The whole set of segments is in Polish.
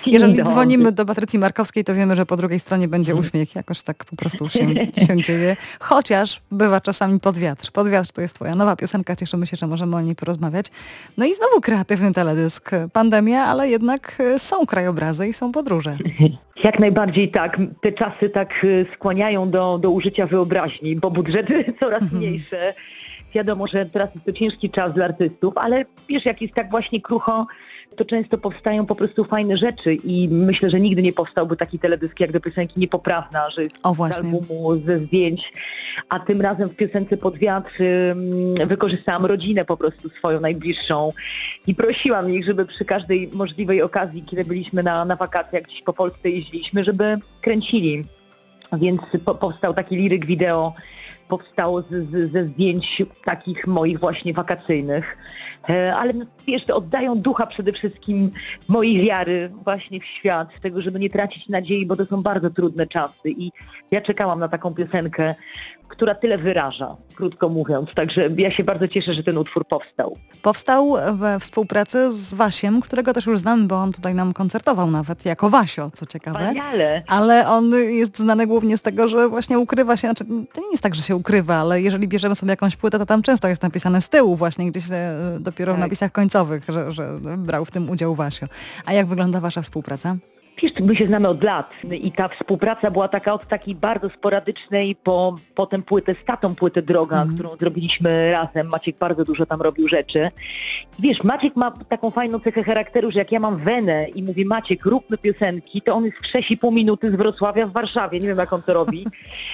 Jeżeli dzwonimy do Patrycji Markowskiej, to wiemy, że po drugiej stronie będzie uśmiech. Jakoś tak po prostu się dzieje. Chociaż bywa czasami Pod wiatr. Pod wiatr to jest twoja nowa piosenka. Cieszymy się, że możemy o niej porozmawiać. No i znowu kreatywny teledysk. Pandemia, ale jednak są krajobrazy i są podróże. Jak najbardziej tak. Te czasy tak skłaniają do użycia wyobraźni, bo budżety coraz mniejsze. Wiadomo, że teraz jest to ciężki czas dla artystów, ale wiesz, jak jest tak właśnie krucho, to często powstają po prostu fajne rzeczy i myślę, że nigdy nie powstałby taki teledysk jak do piosenki Niepoprawna, że jest z albumu, ze zdjęć, a tym razem w piosence Pod wiatr wykorzystałam rodzinę po prostu swoją najbliższą i prosiłam ich, żeby przy każdej możliwej okazji, kiedy byliśmy na wakacjach, gdzieś po Polsce jeździliśmy, żeby kręcili. Więc powstał taki liryk wideo, powstało ze zdjęć takich moich właśnie wakacyjnych, ale wiesz, oddają ducha przede wszystkim mojej wiary właśnie w świat, tego, żeby nie tracić nadziei, bo to są bardzo trudne czasy i ja czekałam na taką piosenkę, która tyle wyraża, krótko mówiąc, także ja się bardzo cieszę, że ten utwór powstał. Powstał we współpracy z Wasiem, którego też już znamy, bo on tutaj nam koncertował nawet jako Wasio, co ciekawe. Wspaniale. Ale on jest znany głównie z tego, że właśnie ukrywa się, znaczy to nie jest tak, że się ukrywa, ale jeżeli bierzemy sobie jakąś płytę, to tam często jest napisane z tyłu właśnie, gdzieś dopiero w napisach końcowych, że brał w tym udział Wasio. A jak wygląda Wasza współpraca? Wiesz, my się znamy od lat i ta współpraca była taka od takiej bardzo sporadycznej, potem płytę Droga, którą zrobiliśmy razem. Maciek bardzo dużo tam robił rzeczy. Wiesz, Maciek ma taką fajną cechę charakteru, że jak ja mam wenę i mówię Maciek, róbmy piosenki, to on jest w 6,5 minuty z Wrocławia w Warszawie. Nie wiem, jak on to robi,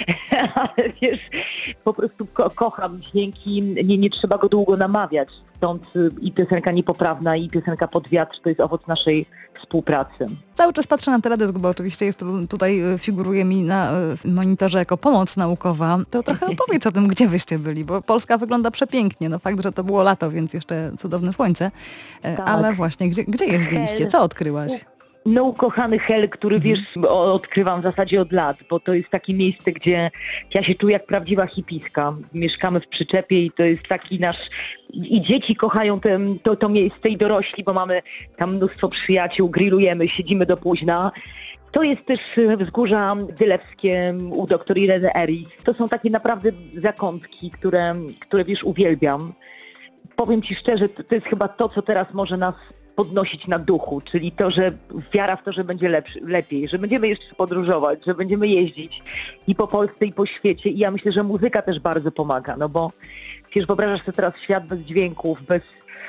ale wiesz, po prostu kocham dźwięki, nie trzeba go długo namawiać. Stąd i piosenka Niepoprawna, i piosenka Pod wiatr to jest owoc naszej współpracy. Cały czas patrzę na teledysk, bo oczywiście tutaj figuruje mi na monitorze jako pomoc naukowa. To trochę opowiedz o tym, gdzie wyście byli, bo Polska wygląda przepięknie. No fakt, że to było lato, więc jeszcze cudowne słońce. Tak. Ale właśnie, gdzie jeździliście? Co odkryłaś? No ukochany Hel, który wiesz, odkrywam w zasadzie od lat, bo to jest takie miejsce, gdzie ja się czuję jak prawdziwa hipiska. Mieszkamy w przyczepie i to jest taki nasz... I dzieci kochają to miejsce i dorośli, bo mamy tam mnóstwo przyjaciół, grillujemy, siedzimy do późna. To jest też wzgórza dylewskie u dr Ireny Eris. To są takie naprawdę zakątki, które wiesz, uwielbiam. Powiem Ci szczerze, to jest chyba to, co teraz może nas podnosić na duchu, czyli to, że wiara w to, że będzie lepiej, że będziemy jeszcze podróżować, że będziemy jeździć i po Polsce, i po świecie. I ja myślę, że muzyka też bardzo pomaga, no bo przecież wyobrażasz sobie teraz świat bez dźwięków, bez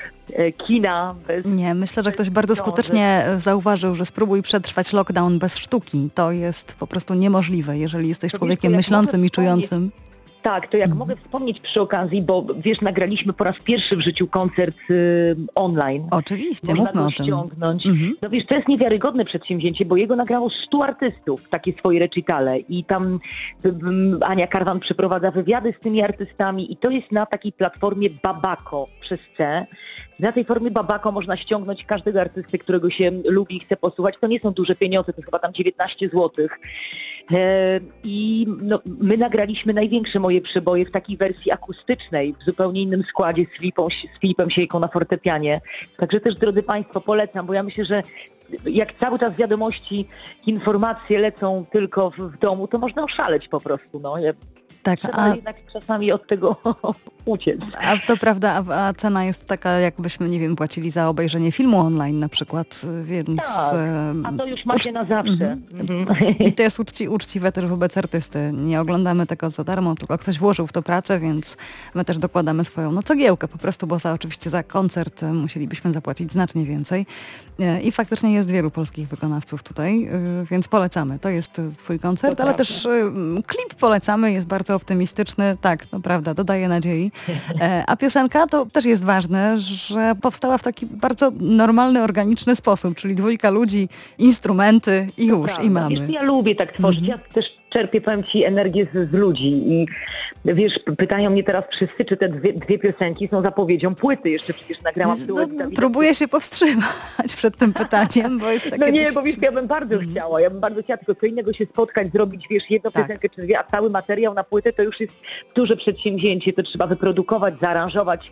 kina, bez... Nie, myślę, że ktoś bardzo skutecznie zauważył, że spróbuj przetrwać lockdown bez sztuki. To jest po prostu niemożliwe, jeżeli jesteś człowiekiem myślącym i czującym. Tak, to jak mogę wspomnieć przy okazji, bo wiesz, nagraliśmy po raz pierwszy w życiu koncert online. Oczywiście, mówmy o tym. Ściągnąć. No wiesz, to jest niewiarygodne przedsięwzięcie, bo jego nagrało 100 artystów, takie swoje recitale i tam Ania Karwan przeprowadza wywiady z tymi artystami i to jest na takiej platformie Babako przez C. Na tej formie Babako można ściągnąć każdego artysty, którego się lubi i chce posłuchać. To nie są duże pieniądze, to jest chyba tam 19 zł. I no, my nagraliśmy największe moje przeboje w takiej wersji akustycznej, w zupełnie innym składzie z Filipem Siejką na fortepianie. Także też, drodzy Państwo, polecam, bo ja myślę, że jak cały czas wiadomości, informacje lecą tylko w domu, to można oszaleć po prostu. No. Tak, trzeba jednak czasami od tego uciec. A to prawda, a cena jest taka, jakbyśmy, nie wiem, płacili za obejrzenie filmu online na przykład, więc... Tak, a to już macie na zawsze. I to jest uczciwe też wobec artysty. Nie oglądamy tego za darmo, tylko ktoś włożył w to pracę, więc my też dokładamy swoją cegiełkę po prostu, bo oczywiście za koncert musielibyśmy zapłacić znacznie więcej. I faktycznie jest wielu polskich wykonawców tutaj, więc polecamy. To jest twój koncert, ale też klip polecamy, jest bardzo optymistyczny. Tak, to prawda, dodaje nadziei. A piosenka to też jest ważne, że powstała w taki bardzo normalny, organiczny sposób, czyli dwójka ludzi, instrumenty i już, i mamy. Wiesz, ja lubię tak tworzyć, ja też czerpię, powiem Ci, energię z ludzi i wiesz, pytają mnie teraz wszyscy, czy te dwie piosenki są zapowiedzią płyty, jeszcze przecież nagrałam próbuję się powstrzymać przed tym pytaniem, bo jest takie... No nie, bo wiesz, ja bym bardzo chciała, tylko co innego się spotkać, zrobić, wiesz, jedną piosenkę czy dwie, a cały materiał na płytę to już jest duże przedsięwzięcie, to trzeba wyprodukować, zaaranżować,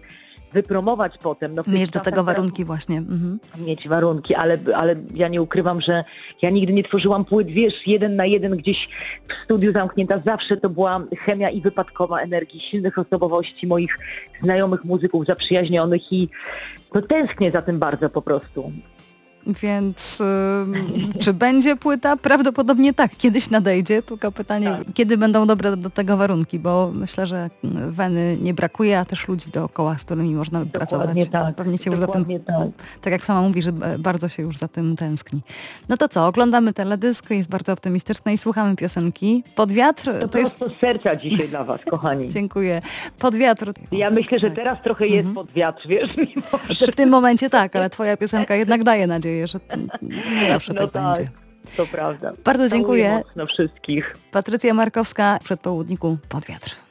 wypromować potem. No, w tych Mieć do czasach tego teraz warunki właśnie. Mhm. mieć warunki, ale ja nie ukrywam, że ja nigdy nie tworzyłam płyt, wiesz, 1 na 1 gdzieś w studiu zamknięta. Zawsze to była chemia i wypadkowa energii, silnych osobowości moich znajomych muzyków, zaprzyjaźnionych i no, tęsknię za tym bardzo po prostu. Więc czy będzie płyta? Prawdopodobnie tak. Kiedyś nadejdzie, tylko pytanie, Tak. kiedy będą dobre do tego warunki, bo myślę, że weny nie brakuje, a też ludzi dookoła, z którymi można by pracować. Tak. Pewnie się już za tym, Dokładnie tak. tak jak sama mówi, że bardzo się już za tym tęskni. No to co, oglądamy teledysk, jest bardzo optymistyczne i słuchamy piosenki. Pod wiatr To to jest... prosto z serca dzisiaj dla was, kochani. Dziękuję. Pod wiatr. Ja myślę, że Tak. teraz trochę jest pod wiatr, wiesz, mimo W tym momencie tak, ale twoja piosenka jednak daje nadzieję, że nie zawsze no tak będzie. to prawda. Bardzo Całuję dziękuję. mocno wszystkich. Patrycja Markowska, w przedpołudniku Pod wiatr.